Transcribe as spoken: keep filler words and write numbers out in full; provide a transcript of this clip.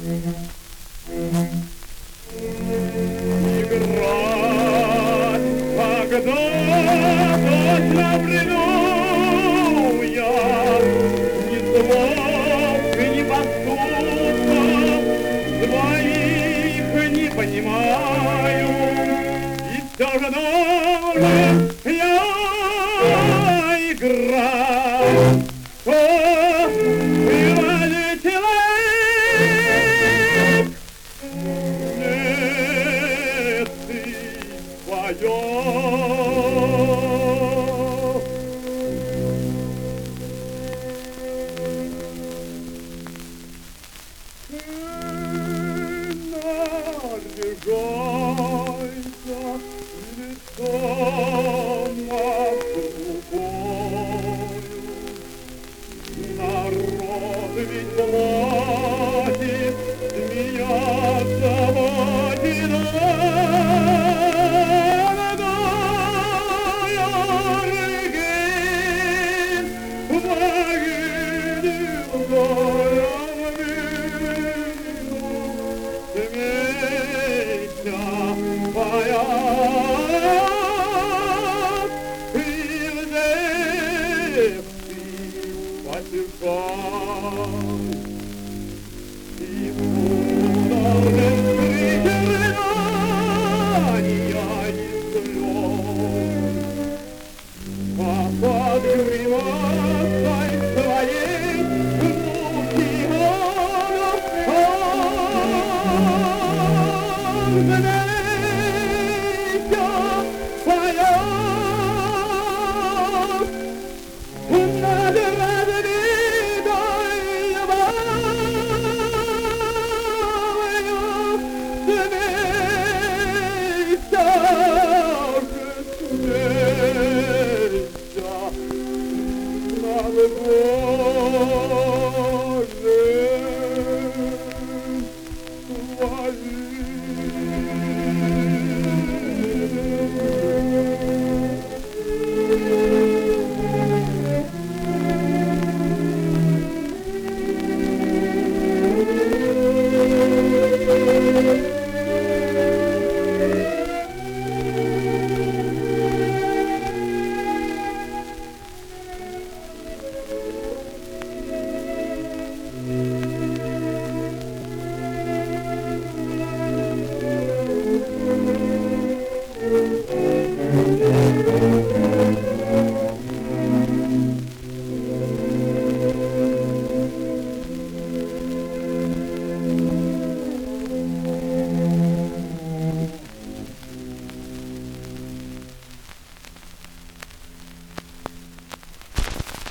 Играть, когда точно приду я, ни слов, ни поступков твоих не понимаю, и все же должен я играть. О, бывали человек, нет, ты твое. Нажигайся лицом над трубою. Народ ведь платит, смеяться будет молодая Регин, погибла. Смейся, моя, ты здесь, ты потекай.